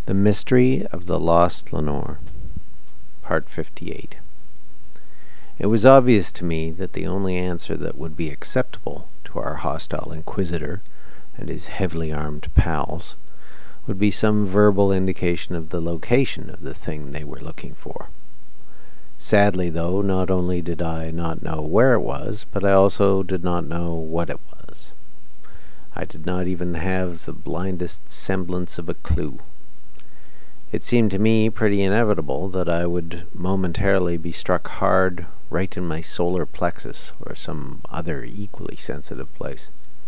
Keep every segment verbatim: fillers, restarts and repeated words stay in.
The Mystery of the Lost Lenore, Part fifty-eight. It was obvious to me that the only answer that would be acceptable to our hostile inquisitor and his heavily armed pals would be some verbal indication of the location of the thing they were looking for. Sadly, though, not only did I not know where it was, but I also did not know what it was. I did not even have the blindest semblance of a clue. It seemed to me pretty inevitable that I would momentarily be struck hard right in my solar plexus or some other equally sensitive place.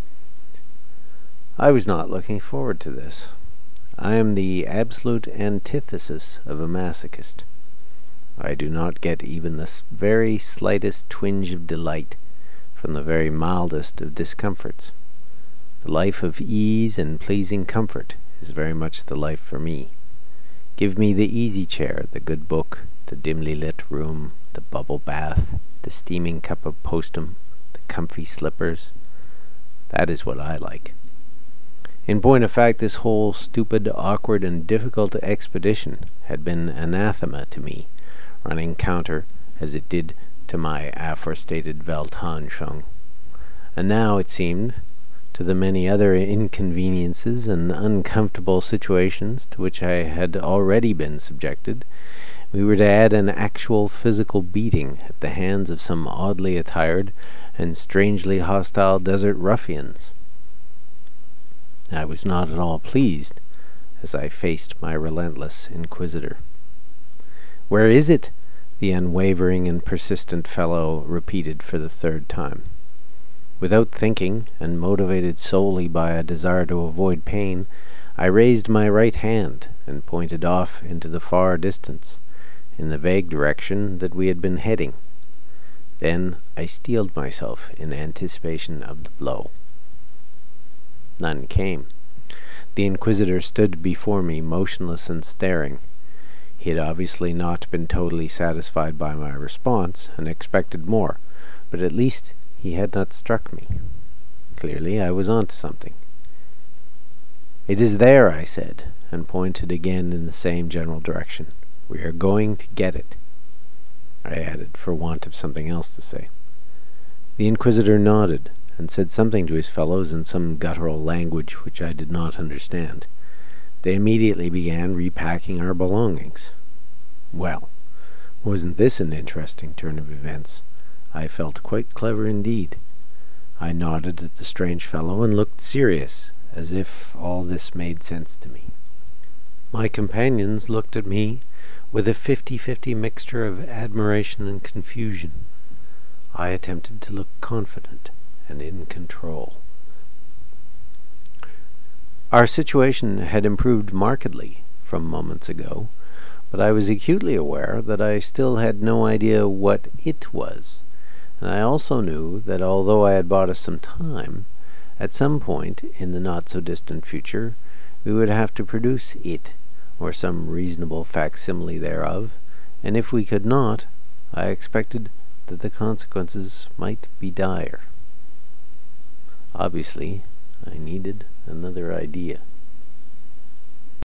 I was not looking forward to this. I am the absolute antithesis of a masochist. I do not get even the very slightest twinge of delight from the very mildest of discomforts. The life of ease and pleasing comfort is very much the life for me. Give me the easy chair, the good book, the dimly lit room, the bubble bath, the steaming cup of postum, the comfy slippers. That is what I like. In point of fact, this whole stupid, awkward, and difficult expedition had been anathema to me, running counter, as it did to my aforestated Weltanschauung. And now, it seemed, to the many other inconveniences and uncomfortable situations to which I had already been subjected, we were to add an actual physical beating at the hands of some oddly attired and strangely hostile desert ruffians. I was not at all pleased as I faced my relentless inquisitor. "Where is it?" the unwavering and persistent fellow repeated for the third time. Without thinking, and motivated solely by a desire to avoid pain, I raised my right hand and pointed off into the far distance, in the vague direction that we had been heading. Then I steeled myself in anticipation of the blow. None came. The Inquisitor stood before me, motionless and staring. He had obviously not been totally satisfied by my response, and expected more, but at least he had not struck me. Clearly I was on to something. "It is there," I said, and pointed again in the same general direction. "We are going to get it," I added, for want of something else to say. The Inquisitor nodded, and said something to his fellows in some guttural language which I did not understand. They immediately began repacking our belongings. Well, wasn't this an interesting turn of events? I felt quite clever indeed. I nodded at the strange fellow and looked serious, as if all this made sense to me. My companions looked at me with a fifty-fifty mixture of admiration and confusion. I attempted to look confident and in control. Our situation had improved markedly from moments ago, but I was acutely aware that I still had no idea what it was, and I also knew that although I had bought us some time, at some point in the not-so-distant future we would have to produce it, or some reasonable facsimile thereof, and if we could not, I expected that the consequences might be dire. Obviously, I needed another idea.